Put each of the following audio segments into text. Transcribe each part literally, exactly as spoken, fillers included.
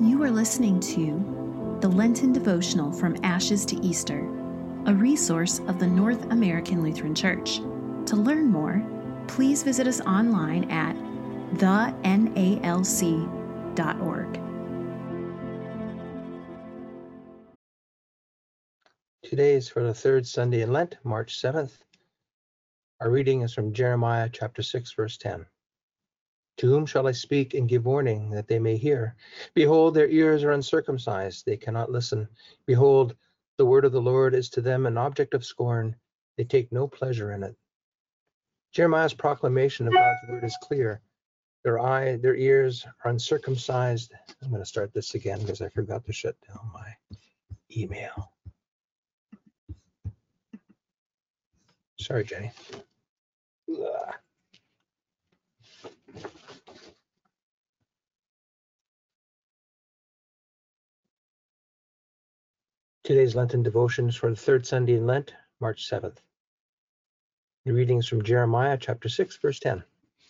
You are listening to the Lenten Devotional From Ashes to Easter, a resource of the North American Lutheran Church. To learn more, please visit us online at the N A L C dot org. Today is for the third Sunday in Lent, March seventh. Our reading is from Jeremiah chapter six, verse ten. To whom shall I speak and give warning that they may hear? Behold, their ears are uncircumcised, they cannot listen. Behold, the word of the Lord is to them an object of scorn, they take no pleasure in it. Jeremiah's proclamation of God's word is clear. Their eye, their ears are uncircumcised. I'm going to start this again because I forgot to shut down my email. Sorry, Jenny. Ugh. Today's Lenten devotions for the third Sunday in Lent, March seventh. The readings from Jeremiah chapter six, verse ten.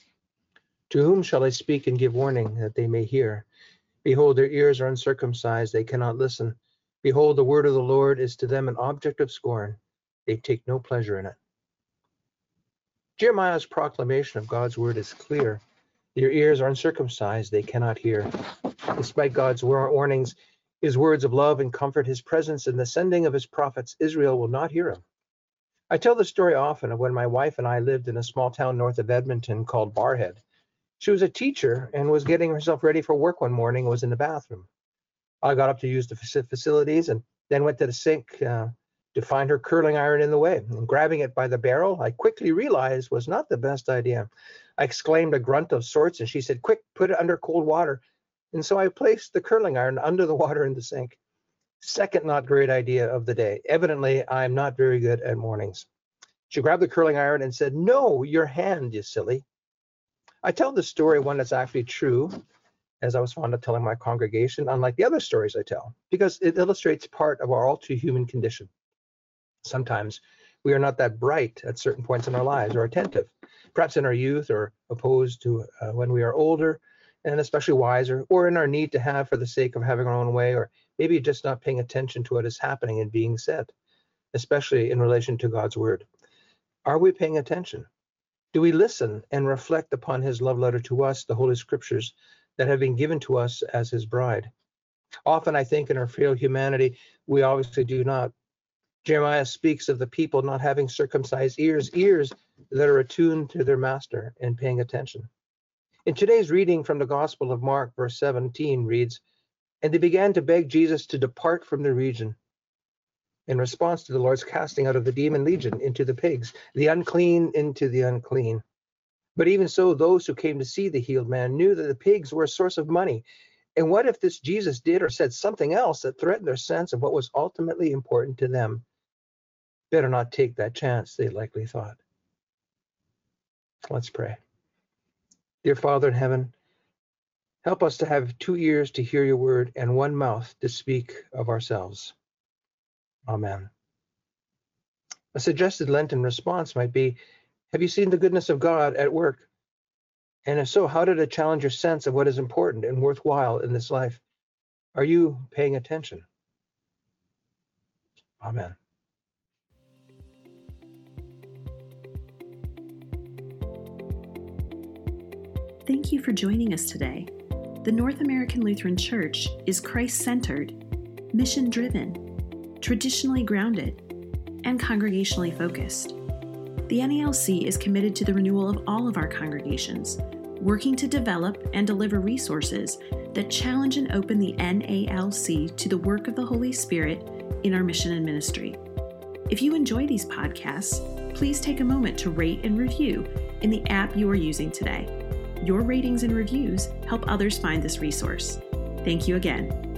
To whom shall I speak and give warning that they may hear? Behold, their ears are uncircumcised, they cannot listen. Behold, the word of the Lord is to them an object of scorn, they take no pleasure in it. Jeremiah's proclamation of God's word is clear. Their ears are uncircumcised, they cannot hear. Despite God's warnings, his words of love and comfort, his presence in the sending of his prophets, Israel will not hear him. I tell the story often of when my wife and I lived in a small town north of Edmonton called Barrhead. She was a teacher and was getting herself ready for work one morning and was in the bathroom. I got up to use the facilities and then went to the sink uh, to find her curling iron in the way. And grabbing it by the barrel, I quickly realized was not the best idea. I exclaimed a grunt of sorts and she said, "Quick, put it under cold water." And so I placed the curling iron under the water in the sink. Second not great idea of the day. Evidently, I'm not very good at mornings. She grabbed the curling iron and said, "No, your hand, you silly." I tell this story one that's actually true, as I was fond of telling my congregation, unlike the other stories I tell, because it illustrates part of our all too human condition. Sometimes we are not that bright at certain points in our lives or attentive, perhaps in our youth or opposed to uh, when we are older, and especially wiser, or in our need to have for the sake of having our own way, or maybe just not paying attention to what is happening and being said, especially in relation to God's word. Are we paying attention? Do we listen and reflect upon his love letter to us, the Holy Scriptures that have been given to us as his bride? Often I think in our frail humanity, we obviously do not. Jeremiah speaks of the people not having circumcised ears, ears that are attuned to their master and paying attention. In today's reading from the Gospel of Mark, verse seventeen reads, "And they began to beg Jesus to depart from the region," in response to the Lord's casting out of the demon legion into the pigs, the unclean into the unclean. But even so, those who came to see the healed man knew that the pigs were a source of money. And what if this Jesus did or said something else that threatened their sense of what was ultimately important to them? Better not take that chance, they likely thought. Let's pray. Dear Father in heaven, help us to have two ears to hear your word and one mouth to speak of ourselves. Amen. A suggested Lenten response might be, have you seen the goodness of God at work? And if so, how did it challenge your sense of what is important and worthwhile in this life? Are you paying attention? Amen. Thank you for joining us today. The North American Lutheran Church is Christ-centered, mission-driven, traditionally grounded, and congregationally focused. The N A L C is committed to the renewal of all of our congregations, working to develop and deliver resources that challenge and open the N A L C to the work of the Holy Spirit in our mission and ministry. If you enjoy these podcasts, please take a moment to rate and review in the app you are using today. Your ratings and reviews help others find this resource. Thank you again.